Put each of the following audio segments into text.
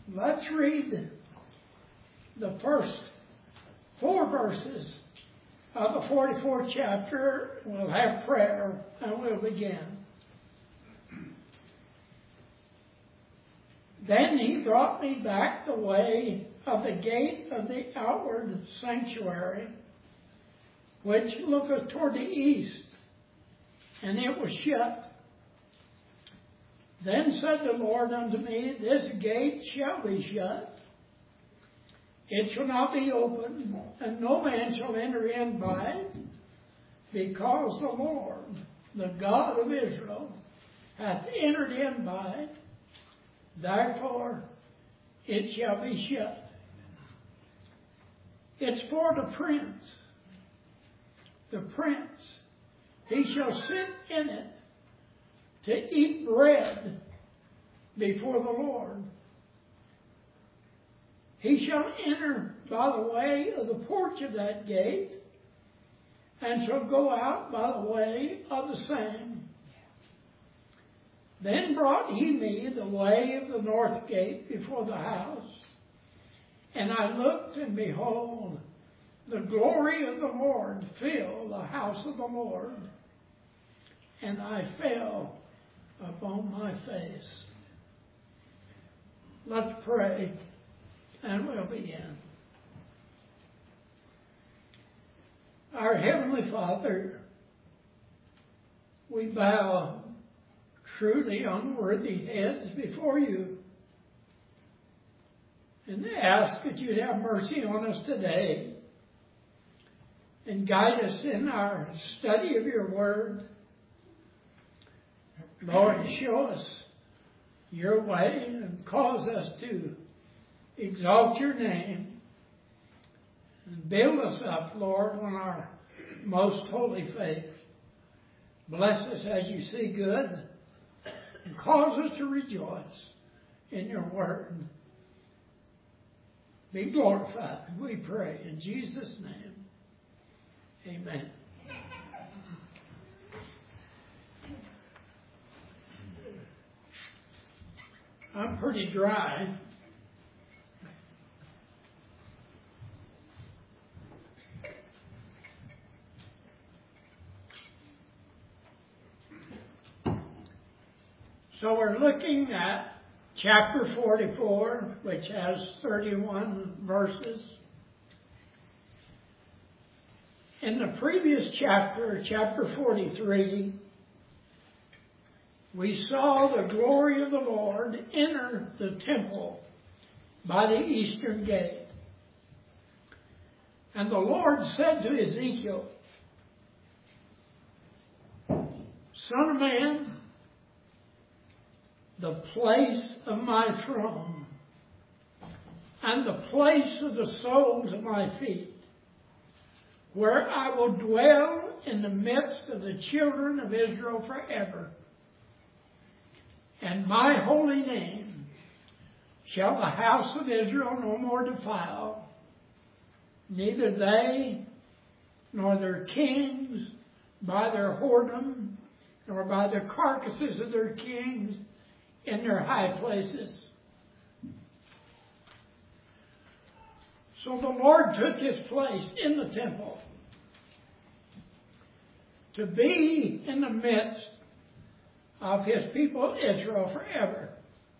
Let's read the first 4 verses of the 44th chapter. We'll have prayer and we'll begin. Then he brought me back the way of the gate of the outward sanctuary, which looketh toward the east, and it was shut. Then said the Lord unto me, This gate shall be shut. It shall not be opened, and no man shall enter in by it, because the Lord, the God of Israel, hath entered in by it. Therefore it shall be shut. It's for the prince. The prince, he shall sit in it to eat bread before the Lord. He shall enter by the way of the porch of that gate, and shall go out by the way of the same. Then brought he me the way of the north gate before the house. And I looked, and behold, the glory of the Lord filled the house of the Lord. And I fell upon my face. Let's pray, and we'll begin. Our Heavenly Father, we bow truly unworthy heads before you, and ask that you'd have mercy on us today and guide us in our study of your word. Lord, show us your way and cause us to exalt your name and build us up, Lord, on our most holy faith. Bless us as you see good, and cause us to rejoice in your word. Be glorified, we pray, in Jesus' name. Amen. I'm pretty dry. So we're looking at chapter 44, which has 31 verses. In the previous chapter, chapter 43, we saw the glory of the Lord enter the temple by the eastern gate. And the Lord said to Ezekiel, Son of man, the place of my throne and the place of the soles of my feet, where I will dwell in the midst of the children of Israel forever. And my holy name shall the house of Israel no more defile, neither they nor their kings by their whoredom, nor by the carcasses of their kings in their high places. So the Lord took his place in the temple to be in the midst of his people Israel forever.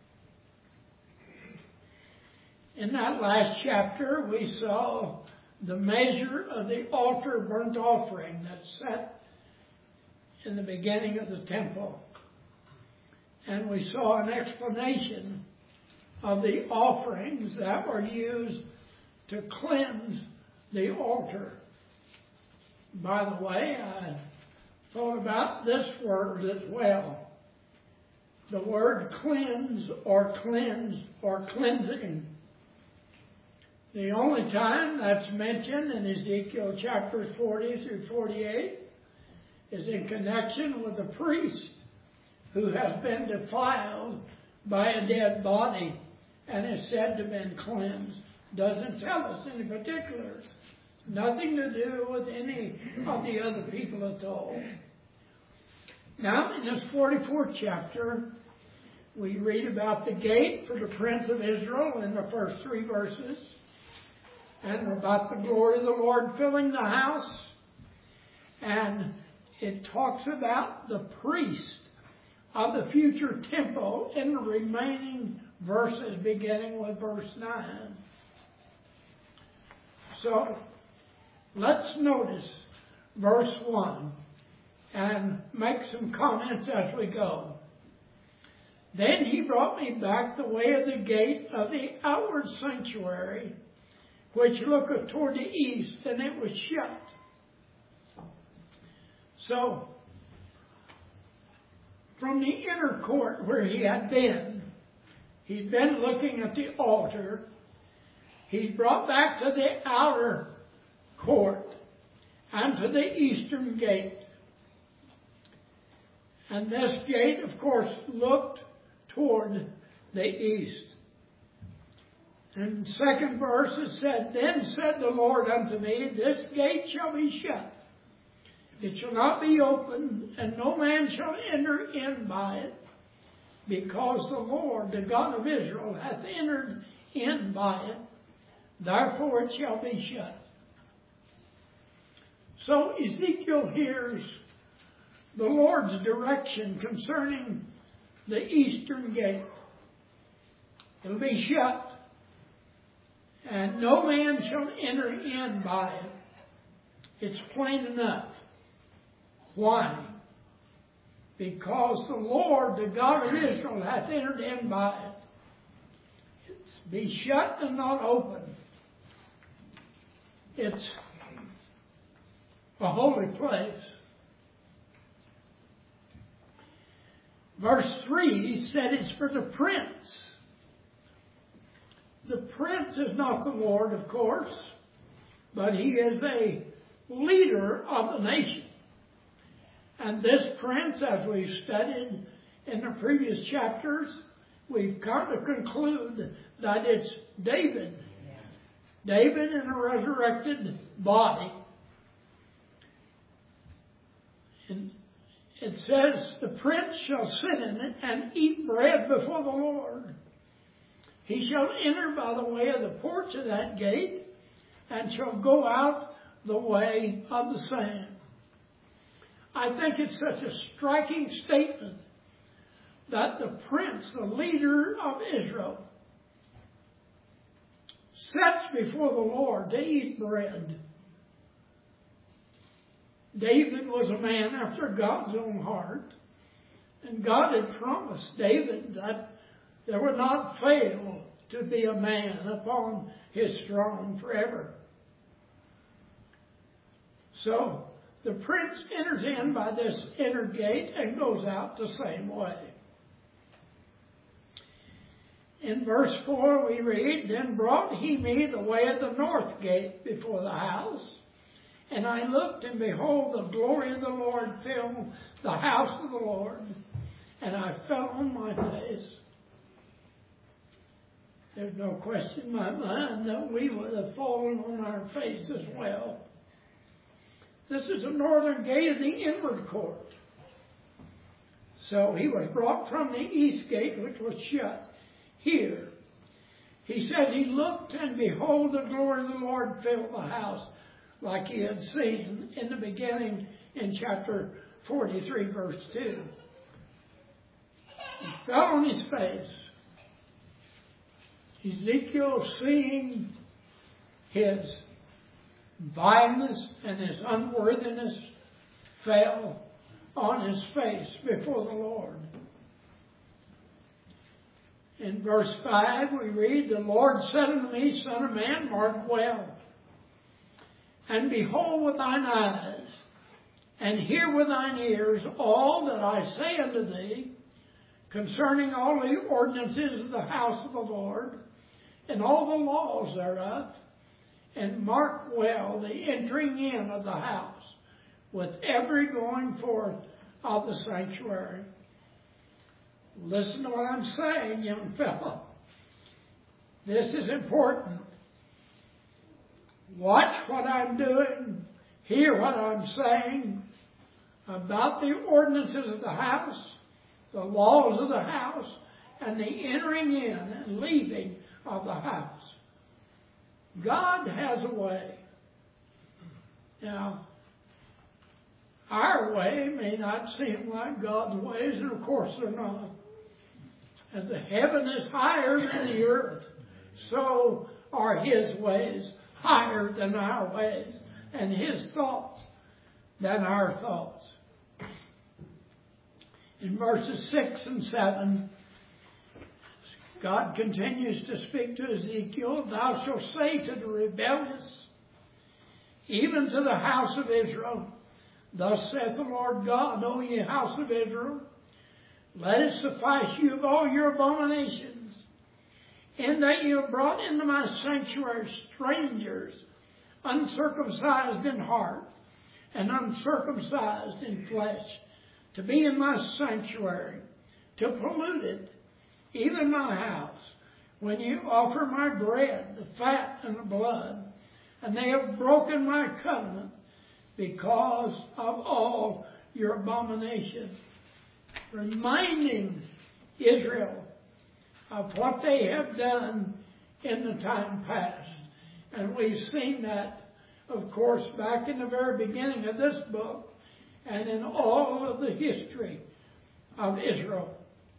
In that last chapter, we saw the measure of the altar burnt offering that's set in the beginning of the temple. And we saw an explanation of the offerings that were used to cleanse the altar. By the way, I thought about this word as well. The word cleanse or cleansing. The only time that's mentioned in Ezekiel chapters 40 through 48 is in connection with the priest who has been defiled by a dead body and is said to have been cleansed. Doesn't tell us any particulars. Nothing to do with any of the other people at all. Now, in this 44th chapter, We read about the gate for the Prince of Israel in the first 3 verses, and about the glory of the Lord filling the house. And it talks about the priest of the future temple in the remaining verses, beginning with verse 9. So, let's notice verse 1 and make some comments as we go. Then he brought me back the way of the gate of the outward sanctuary, which looketh toward the east, and it was shut. So, from the inner court where he had been, he'd been looking at the altar. He's brought back to the outer court and to the eastern gate. And this gate, of course, looked toward the east. In the 2nd verse it said, Then said the Lord unto me, This gate shall be shut. It shall not be opened, and no man shall enter in by it, because the Lord, the God of Israel, hath entered in by it. Therefore it shall be shut. So Ezekiel hears the Lord's direction concerning the eastern gate. It'll be shut, and no man shall enter in by it. It's plain enough. Why? Because the Lord, the God of Israel, hath entered in by it. It's be shut and not open. It's a holy place. Verse 3 said it's for the prince. The prince is not the Lord, of course, but he is a leader of the nation. And this prince, as we've studied in the previous chapters, we've come to conclude that it's David. David in a resurrected body. And it says, the prince shall sit in it and eat bread before the Lord. He shall enter by the way of the porch of that gate, and shall go out the way of the same. I think it's such a striking statement that the prince, the leader of Israel, sits before the Lord to eat bread. David was a man after God's own heart, and God had promised David that there would not fail to be a man upon his throne forever. So, the prince enters in by this inner gate and goes out the same way. In verse 4 we read, Then brought he me the way of the north gate before the house. And I looked, and behold, the glory of the Lord filled the house of the Lord. And I fell on my face. There's no question in my mind that we would have fallen on our face as well. This is the northern gate of the inward court. So he was brought from the east gate, which was shut. Here, he said he looked, and behold, the glory of the Lord filled the house, like he had seen in the beginning in chapter 43, verse 2. He fell on his face. Ezekiel, seeing his vileness and his unworthiness, fell on his face before the Lord. In verse 5 we read, The Lord said unto me, Son of man, mark well, and behold with thine eyes, and hear with thine ears all that I say unto thee concerning all the ordinances of the house of the Lord, and all the laws thereof, and mark well the entering in of the house, with every going forth of the sanctuary. Listen to what I'm saying, young fellow. This is important. Watch what I'm doing. Hear what I'm saying about the ordinances of the house, the laws of the house, and the entering in and leaving of the house. God has a way. Now, our way may not seem like God's ways, and of course they're not. As the heaven is higher than the earth, so are His ways higher than our ways, and His thoughts than our thoughts. In verses 6 and 7, God continues to speak to Ezekiel, "Thou shalt say to the rebellious, even to the house of Israel, Thus saith the Lord God, O ye house of Israel, let it suffice you of all your abominations, in that you have brought into my sanctuary strangers, uncircumcised in heart and uncircumcised in flesh, to be in my sanctuary, to pollute it, even my house, when you offer my bread, the fat and the blood, and they have broken my covenant because of all your abominations." Reminding Israel of what they have done in the time past. And we've seen that, of course, back in the very beginning of this book and in all of the history of Israel.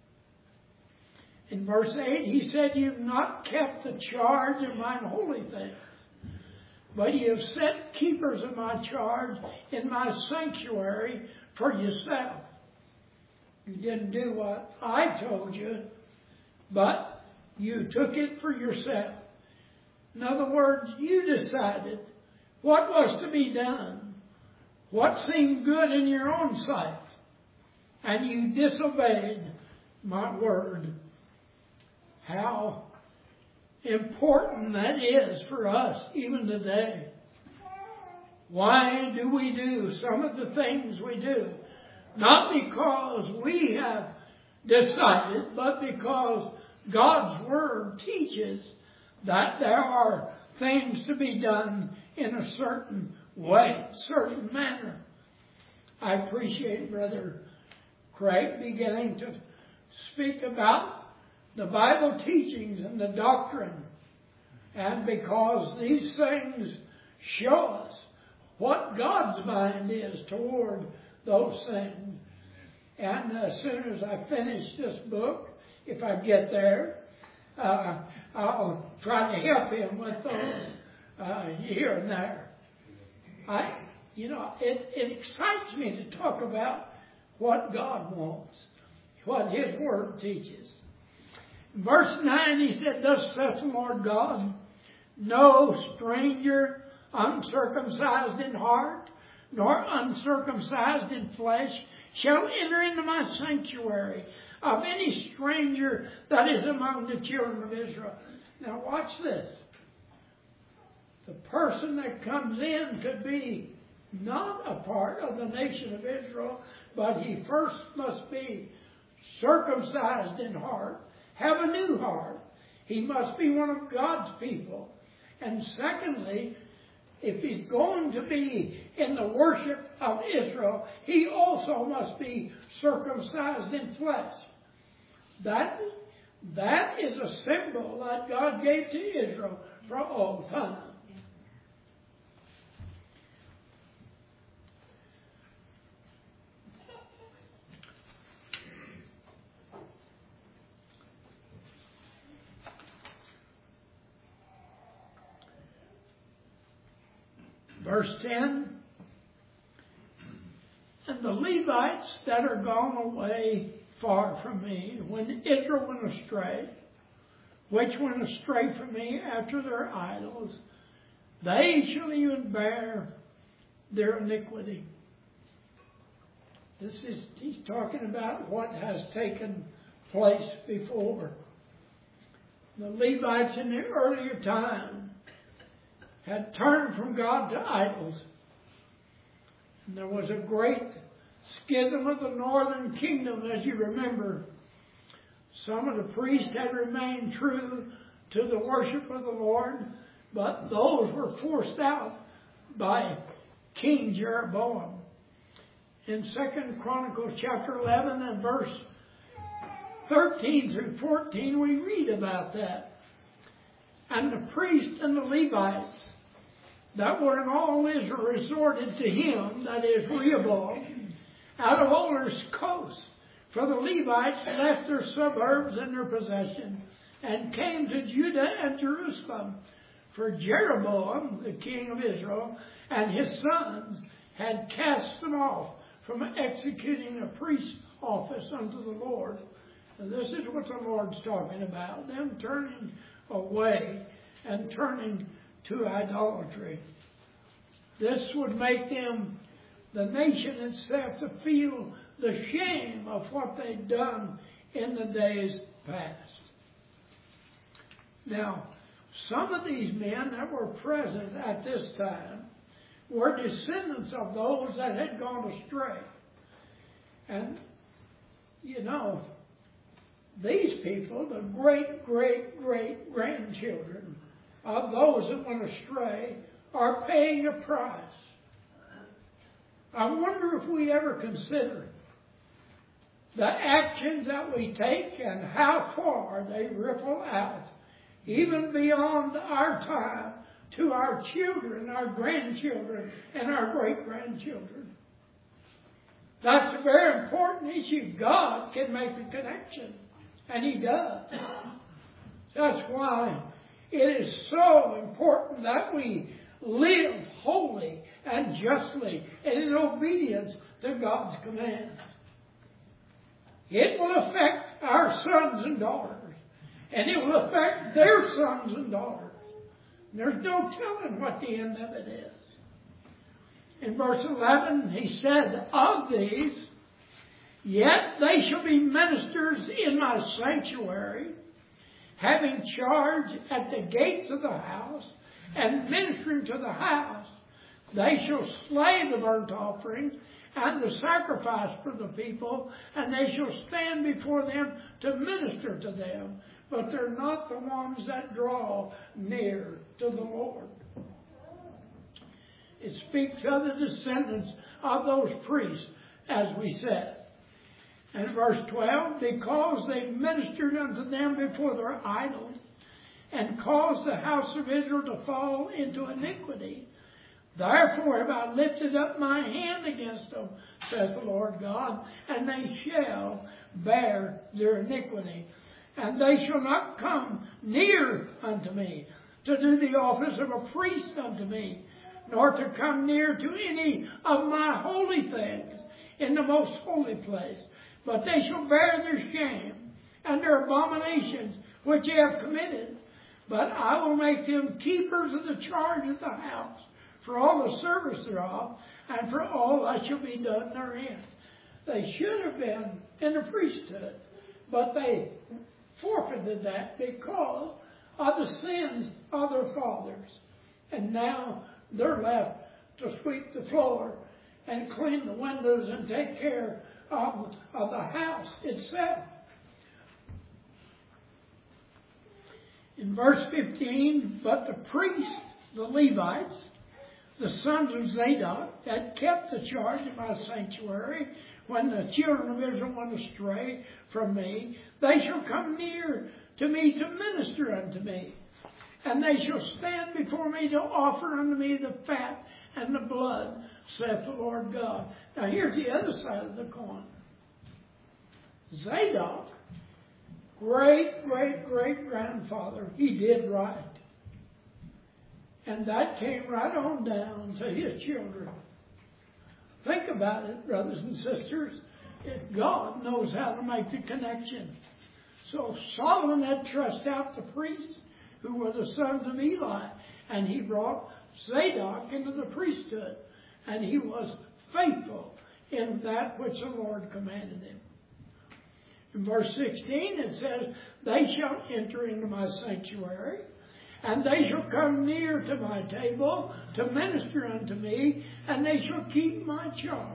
In verse 8, he said, "You've not kept the charge of mine holy things, but you have set keepers of my charge in my sanctuary for yourself." You didn't do what I told you, but you took it for yourself. In other words, you decided what was to be done, what seemed good in your own sight, and you disobeyed my word. How important that is for us even today. Why do we do some of the things we do? Not because we have decided, but because God's Word teaches that there are things to be done in a certain way, certain manner. I appreciate Brother Craig beginning to speak about the Bible teachings and the doctrine. And because these things show us what God's mind is toward those things. And as soon as I finish this book, if I get there, I'll try to help him with those here and there. It excites me to talk about what God wants, what His Word teaches. In verse 9, he said, "Thus saith the Lord God, no stranger uncircumcised in heart, nor uncircumcised in flesh, shall enter into my sanctuary of any stranger that is among the children of Israel." Now watch this. The person that comes in could be not a part of the nation of Israel, but he first must be circumcised in heart, have a new heart. He must be one of God's people. And secondly, if he's going to be in the worship of Israel, he also must be circumcised in flesh. That is a symbol that God gave to Israel for all time. Verse 10, "And the Levites that are gone away far from me, when Israel went astray, which went astray from me after their idols, they shall even bear their iniquity." He's talking about what has taken place before. The Levites in the earlier time had turned from God to idols. And there was a great schism of the northern kingdom, as you remember. Some of the priests had remained true to the worship of the Lord, but those were forced out by King Jeroboam. In 2 Chronicles chapter 11 and verse 13 through 14, we read about that. And the priests and the Levites that were in all Israel resorted to him, that is Rehoboam, out of all his coasts. For the Levites left their suburbs and their possession and came to Judah and Jerusalem. For Jeroboam, the king of Israel, and his sons had cast them off from executing a priest's office unto the Lord. And this is what the Lord's talking about, them turning away and turning to idolatry. This would make them, the nation itself, to feel the shame of what they'd done in the days past. Now, some of these men that were present at this time were descendants of those that had gone astray. And, you know, these people, the great-great-great-grandchildren of those that went astray, are paying a price. I wonder if we ever consider the actions that we take and how far they ripple out, even beyond our time, to our children, our grandchildren, and our great-grandchildren. That's a very important issue. God can make the connection, and He does. That's why it is so important that we live holy and justly and in obedience to God's command. It will affect our sons and daughters, and it will affect their sons and daughters. There's no telling what the end of it is. In verse 11, he said, of these, yet they shall be ministers in my sanctuary, having charge at the gates of the house, and ministering to the house. They shall slay the burnt offering and the sacrifice for the people, and they shall stand before them to minister to them. But they're not the ones that draw near to the Lord. It speaks of the descendants of those priests, as we said. And verse 12, because they ministered unto them before their idols, and caused the house of Israel to fall into iniquity, therefore have I lifted up my hand against them, says the Lord God, and they shall bear their iniquity. And they shall not come near unto me to do the office of a priest unto me, nor to come near to any of my holy things in the most holy place. But they shall bear their shame and their abominations which they have committed. But I will make them keepers of the charge of the house, for all the service thereof, and for all that shall be done therein. They should have been in the priesthood, but they forfeited that because of the sins of their fathers. And now they're left to sweep the floor and clean the windows and take care of the house itself. In verse 15, but the priests, the Levites, the sons of Zadok, that kept the charge of my sanctuary when the children of Israel went astray from me, they shall come near to me to minister unto me. And they shall stand before me to offer unto me the fat and the blood, saith the Lord God. Now here's the other side of the coin. Zadok, great-great-great-grandfather, he did right. And that came right on down to his children. Think about it, brothers and sisters. God knows how to make the connection. So Solomon had thrust out the priests, who were the sons of Eli, and he brought Zadok into the priesthood. And he was faithful in that which the Lord commanded him. In verse 16 it says, they shall enter into my sanctuary, and they shall come near to my table to minister unto me, and they shall keep my charge.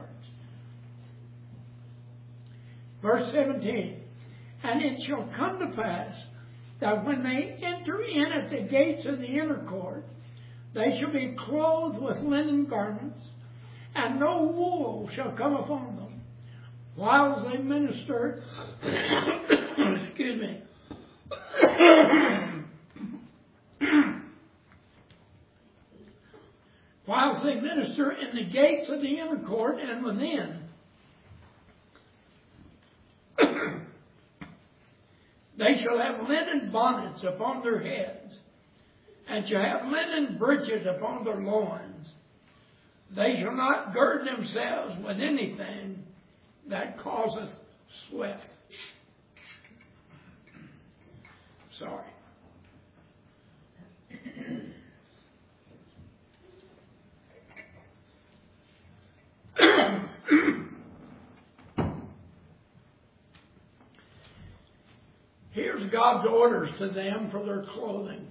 Verse 17, and it shall come to pass that when they enter in at the gates of the inner court, they shall be clothed with linen garments, and no wool shall come upon them, while they minister Excuse me. Whilst they minister in the gates of the inner court and within, they shall have linen bonnets upon their heads, and shall have linen breeches upon their loins. They shall not gird themselves with anything that causeth sweat. Sorry. Here's God's orders to them for their clothing.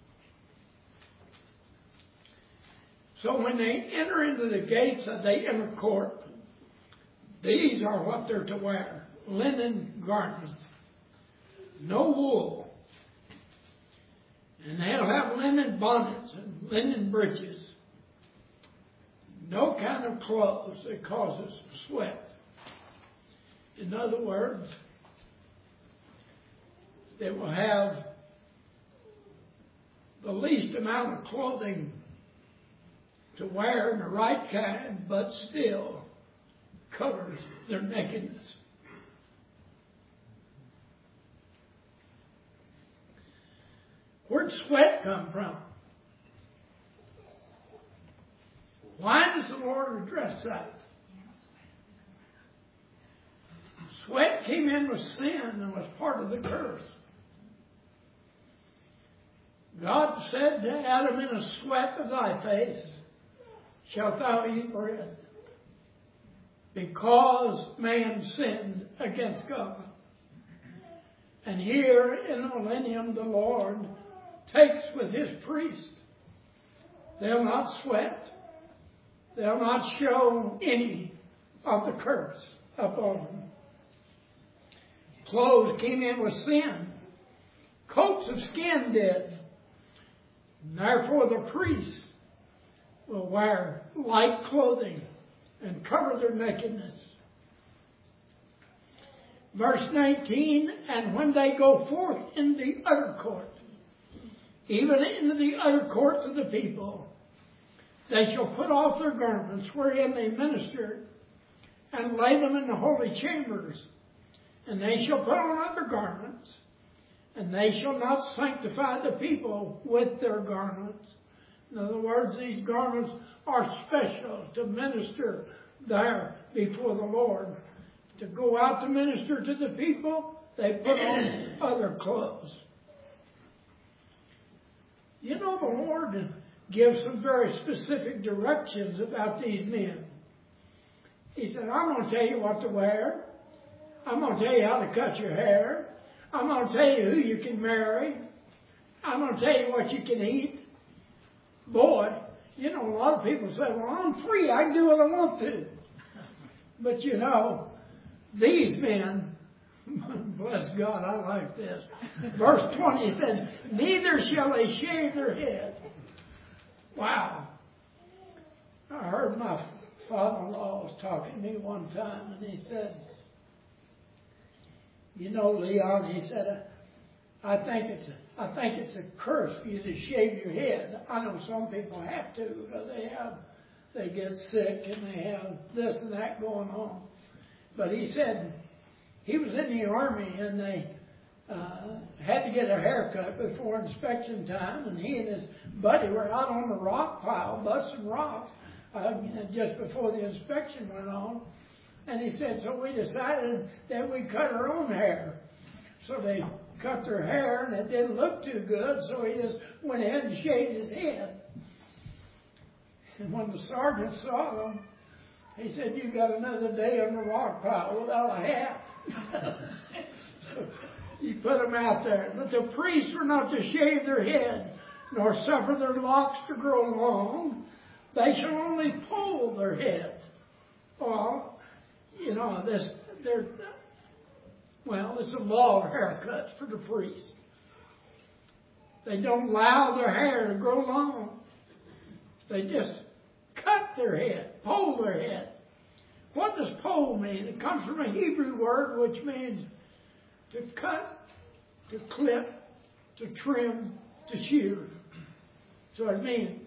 So when they enter into the gates of the inner court, these are what they're to wear. Linen garments. No wool. And they'll have linen bonnets and linen breeches. No kind of clothes that causes sweat. In other words, they will have the least amount of clothing to wear, in the right kind, but still covers their nakedness. Where'd sweat come from? Why does the Lord address that? Sweat came in with sin and was part of the curse. God said to Adam, in the sweat of thy face shalt thou eat bread, because man sinned against God. And here in the millennium the Lord takes with his priest. They'll not sweat. They'll not show any of the curse upon them. Clothes came in with sin. Coats of skin did. And therefore the priests will wear light clothing and cover their nakedness. Verse 19, and when they go forth in the utter court, even into the utter courts of the people, they shall put off their garments wherein they ministered, and lay them in the holy chambers. And they shall put on other garments, and they shall not sanctify the people with their garments. In other words, these garments are special to minister there before the Lord. To go out to minister to the people, they put on other clothes. You know, the Lord gives some very specific directions about these men. He said, I'm going to tell you what to wear. I'm going to tell you how to cut your hair. I'm going to tell you who you can marry. I'm going to tell you what you can eat. Boy, you know, a lot of people say, well, I'm free. I can do what I want to. But you know, these men, bless God, I like this. Verse 20 said, neither shall they shave their head. Wow. I heard my father-in-law was talking to me one time, and he said, you know, Leon, he said, I think it's a curse for you to shave your head. I know some people have to because they get sick and they have this and that going on. But he said he was in the army and they had to get a haircut before inspection time, and he and his buddy were out on the rock pile busting rocks just before the inspection went on. And he said, so we decided that we'd cut our own hair. So they cut their hair, and it didn't look too good, so he just went ahead and shaved his head. And when the sergeant saw him, he said, you got another day on the rock pile without a hat. So he put them out there. But the priests were not to shave their head, nor suffer their locks to grow long. They shall only pull their head. Well, you know, it's a law of haircuts for the priests. They don't allow their hair to grow long. They just cut their head, pull their head. What does pull mean? It comes from a Hebrew word which means to cut, to clip, to trim, to shear. So it means.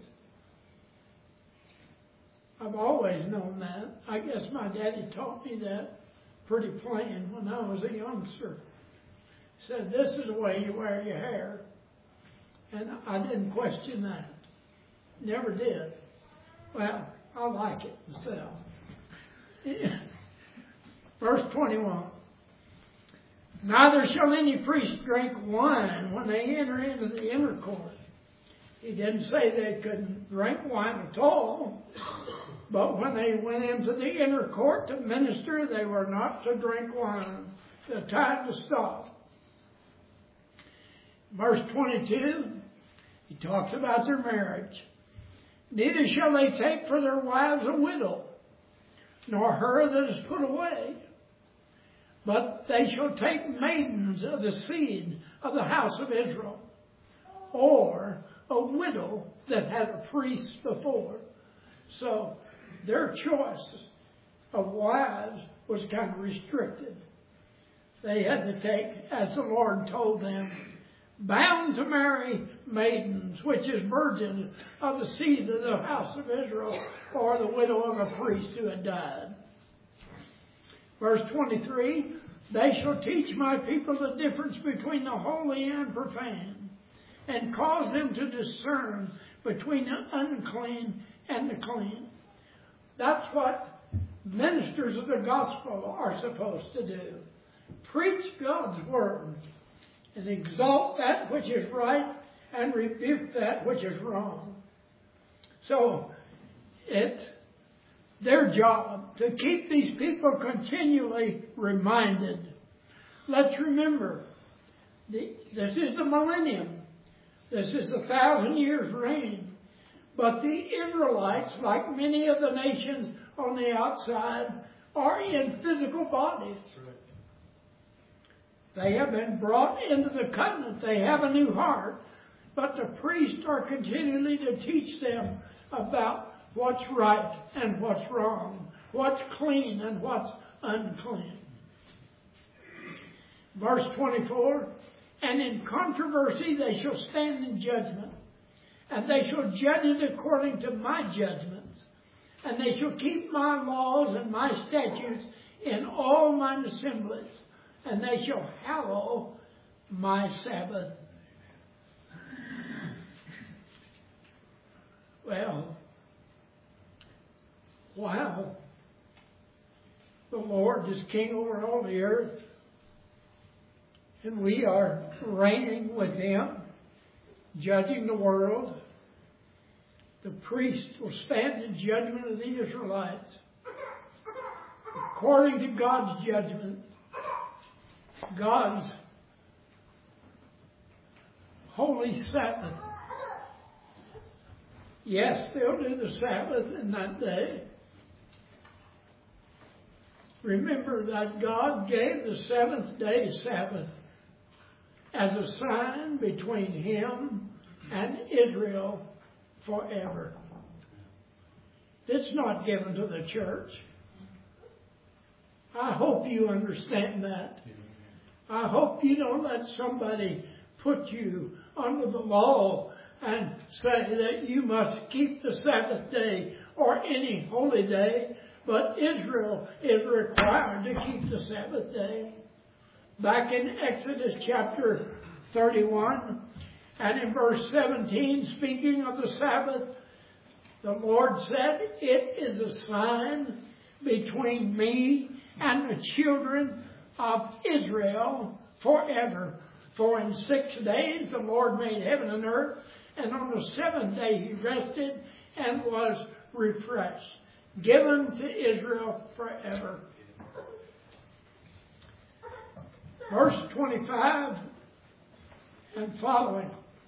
I've always known that. I guess my daddy taught me that pretty plain when I was a youngster. He said, this is the way you wear your hair. And I didn't question that. Never did. Well, I like it myself. Verse 21. Neither shall any priest drink wine when they enter into the inner court. He didn't say they couldn't drink wine at all. But when they went into the inner court to minister, they were not to drink wine. The time to stop. Verse 22, he talks about their marriage. Neither shall they take for their wives a widow, nor her that is put away. But they shall take maidens of the seed of the house of Israel, or a widow that had a priest before. So their choice of wives was kind of restricted. They had to take, as the Lord told them, bound to marry maidens, which is virgins of the seed of the house of Israel, or the widow of a priest who had died. Verse 23, they shall teach my people the difference between the holy and profane, and cause them to discern between the unclean and the clean. That's what ministers of the gospel are supposed to do. Preach God's word and exalt that which is right and rebuke that which is wrong. So it's their job to keep these people continually reminded. Let's remember, this is the millennium. This is 1,000 years reign. But the Israelites, like many of the nations on the outside, are in physical bodies. They have been brought into the covenant. They have a new heart. But the priests are continually to teach them about what's right and what's wrong, what's clean and what's unclean. Verse 24, and in controversy they shall stand in judgment, and they shall judge it according to my judgments, and they shall keep my laws and my statutes in all mine assemblies, and they shall hallow my Sabbath. Well, wow. The Lord is king over all the earth, and we are reigning with him, judging the world. The priest will stand in judgment of the Israelites according to God's judgment, God's holy Sabbath. Yes, they'll do the Sabbath in that day. Remember that God gave the seventh day Sabbath as a sign between him and Israel forever. It's not given to the church. I hope you understand that. I hope you don't let somebody put you under the law and say that you must keep the Sabbath day or any holy day, but Israel is required to keep the Sabbath day. Back in Exodus chapter 31 and in verse 17, speaking of the Sabbath, the Lord said, it is a sign between me and the children of Israel forever. For in 6 days the Lord made heaven and earth, and on the seventh day he rested and was refreshed, given to Israel forever. Verse 25 and following.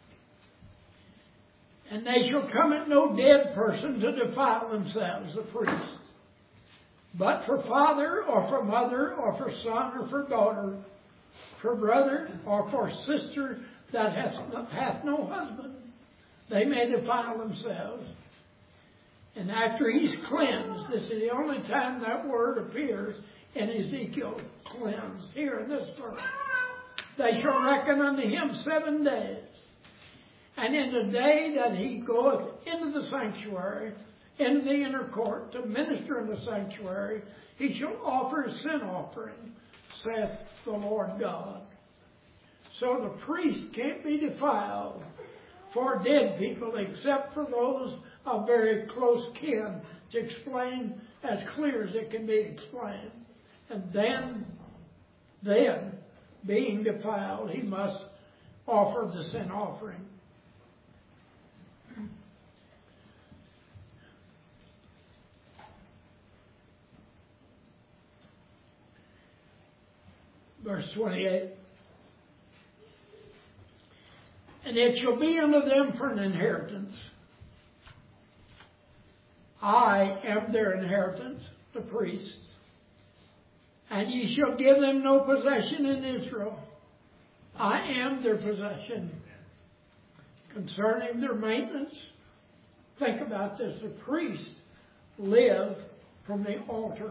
And they shall come at no dead person to defile themselves, the priests, but for father or for mother or for son or for daughter, for brother or for sister that hath no husband, they may defile themselves. And after he's cleansed, this is the only time that word appears in Ezekiel, cleansed, here in this verse. they shall reckon unto him 7 days. And in the day that he goeth into the sanctuary, into the inner court, to minister in the sanctuary, he shall offer a sin offering, saith the Lord God. So the priest can't be defiled for dead people except for those of very close kin, to explain as clear as it can be explained. And then, being defiled, he must offer the sin offering. Verse 28. And it shall be unto them for an inheritance. I am their inheritance, the priests. And ye shall give them no possession in Israel. I am their possession. Concerning their maintenance, think about this. The priests live from the altar.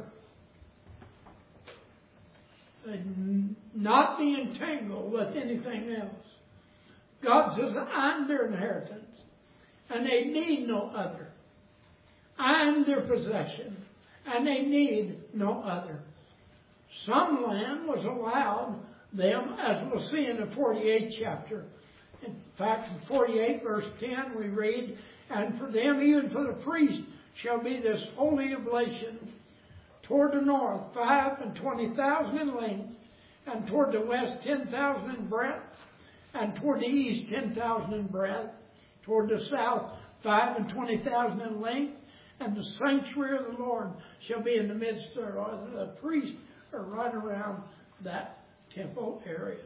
They not be entangled with anything else. God says, I'm their inheritance, and they need no other. I'm their possession, and they need no other. Some land was allowed them, as we'll see in the 48th chapter. In fact, in 48 verse 10 we read, and for them, even for the priest, shall be this holy oblation. Toward the north, 25,000 in length, and toward the west, 10,000 in breadth, and toward the east, 10,000 in breadth, toward the south, 25,000 in length, and the sanctuary of the Lord shall be in the midst thereof. The priests are right around that temple area.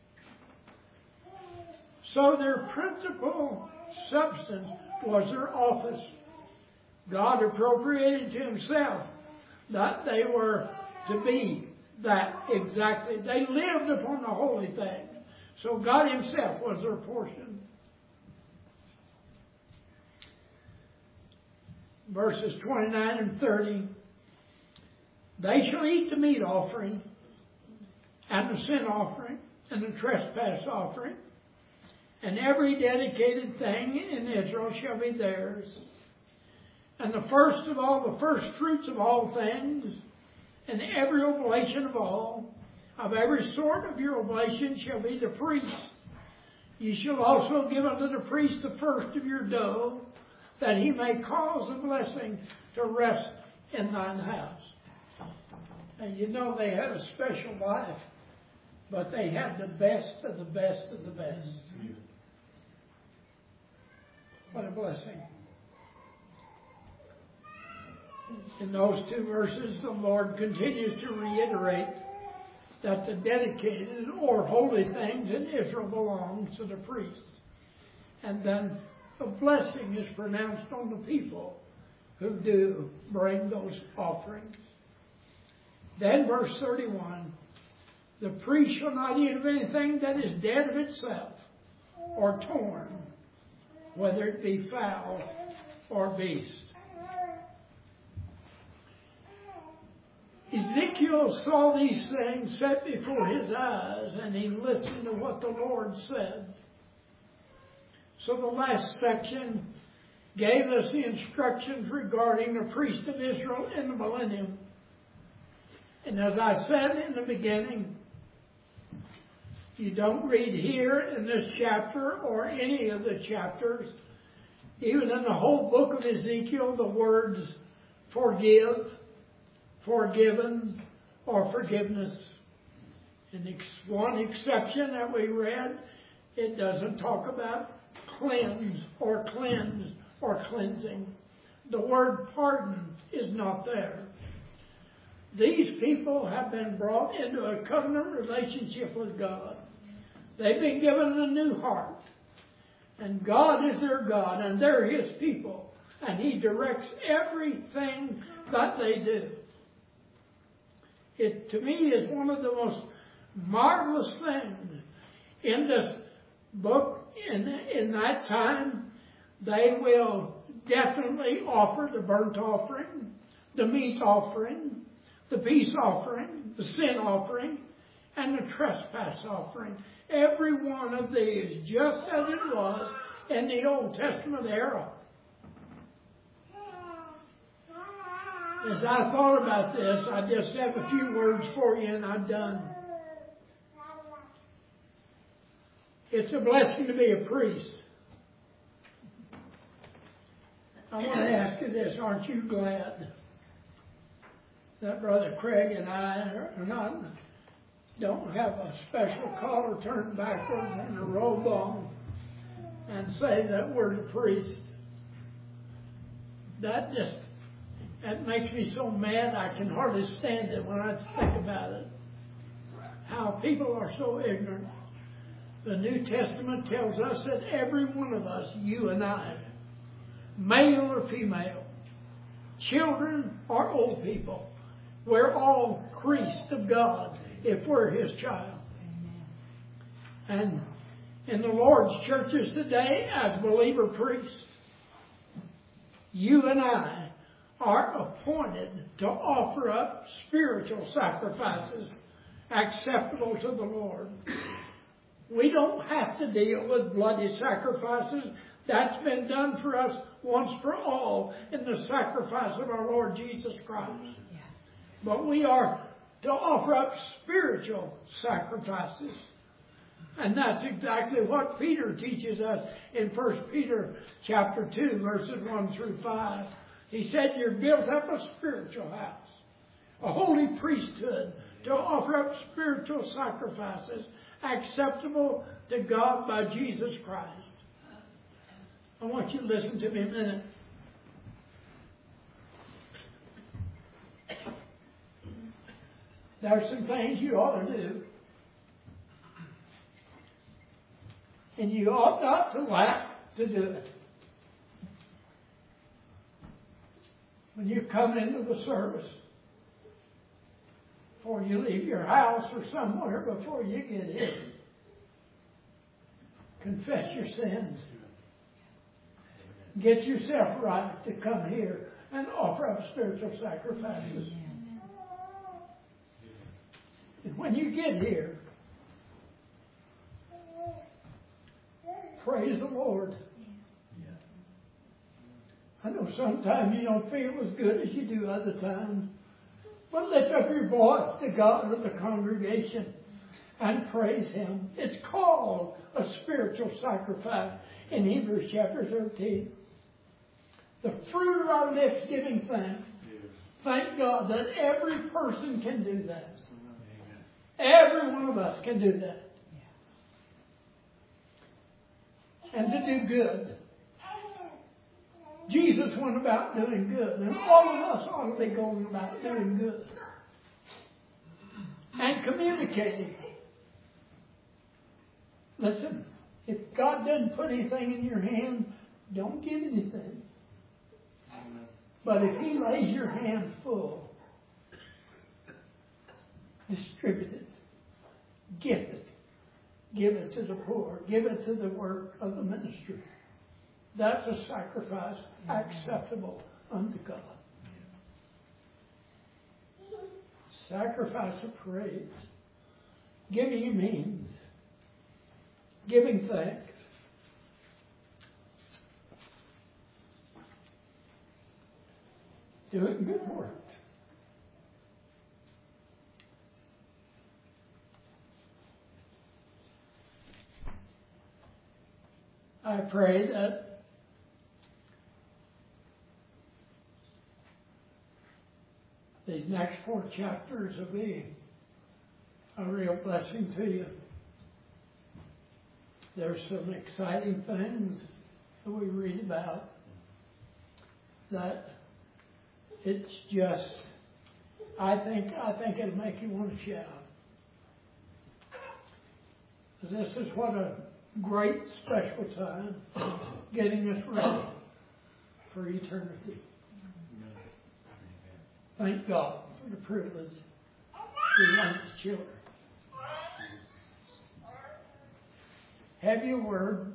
So their principal substance was their office. God appropriated to himself that they were to be that exactly. They lived upon the holy thing. So God himself was their portion. Verses 29 and 30. They shall eat the meat offering, and the sin offering, and the trespass offering, and every dedicated thing in Israel shall be theirs. And the first of all, the first fruits of all things, and every oblation of every sort of your oblation shall be the priest. Ye shall also give unto the priest the first of your dough, that he may cause a blessing to rest in thine house. And you know they had a special life, but they had the best of the best of the best. What a blessing. In those 2 verses, the Lord continues to reiterate that the dedicated or holy things in Israel belong to the priests. And then a blessing is pronounced on the people who do bring those offerings. Then verse 31, the priest shall not eat of anything that is dead of itself or torn, whether it be fowl or beast. Ezekiel saw these things set before his eyes, and he listened to what the Lord said. So the last section gave us the instructions regarding the priest of Israel in the millennium. And as I said in the beginning, you don't read here in this chapter or any of the chapters, even in the whole book of Ezekiel, the words forgive, forgiven, or forgiveness. And one exception that we read, it doesn't talk about cleanse or cleansing. The word pardon is not there. These people have been brought into a covenant relationship with God. They've been given a new heart. And God is their God, and they're his people. And he directs everything that they do. It, to me, is one of the most marvelous things in this book. In that time, they will definitely offer the burnt offering, the meat offering, the peace offering, the sin offering, and the trespass offering. Every one of these, just as it was in the Old Testament era. As I thought about this, I just have a few words for you and I'm done. It's a blessing to be a priest. I want to ask you this, aren't you glad that Brother Craig and I don't have a special collar turned backwards and a robe on and say that we're the priest? That makes me so mad I can hardly stand it when I think about it. How people are so ignorant. The New Testament tells us that every one of us, you and I, male or female, children or old people, we're all priests of God if we're His child. And in the Lord's churches today, as believer priests, you and I are appointed to offer up spiritual sacrifices acceptable to the Lord. We don't have to deal with bloody sacrifices. That's been done for us once for all in the sacrifice of our Lord Jesus Christ. Yes. But we are to offer up spiritual sacrifices. And that's exactly what Peter teaches us in 1 Peter chapter 2, verses 1 through 5. He said, you're built up a spiritual house, a holy priesthood, to offer up spiritual sacrifices acceptable to God by Jesus Christ. I want you to listen to me a minute. There are some things you ought to do. And you ought not to lack to do it. When you come into the service, before you leave your house or somewhere, before you get in, confess your sins. Get yourself right to come here and offer up spiritual sacrifices. And when you get here, praise the Lord. I know sometimes you don't feel as good as you do other times. But lift up your voice to God of the congregation and praise Him. It's called a spiritual sacrifice in Hebrews chapter 13. The fruit of our lips giving thanks. Thank God that every person can do that. Every one of us can do that. And to do good. Jesus went about doing good, and all of us ought to be going about doing good. And communicating. Listen, if God doesn't put anything in your hand, don't give anything. But if He lays your hand full, distribute it. Give it. Give it to the poor. Give it to the work of the ministry. That's a sacrifice acceptable unto God. Sacrifice of praise. Giving means giving thanks. Doing good work. I pray that these next 4 chapters will be a real blessing to you. There's some exciting things that we read about that it's just, I think it'll make you want to shout. This is what a great special time getting us ready for eternity. Thank God for the privilege to be one of His children. Have your word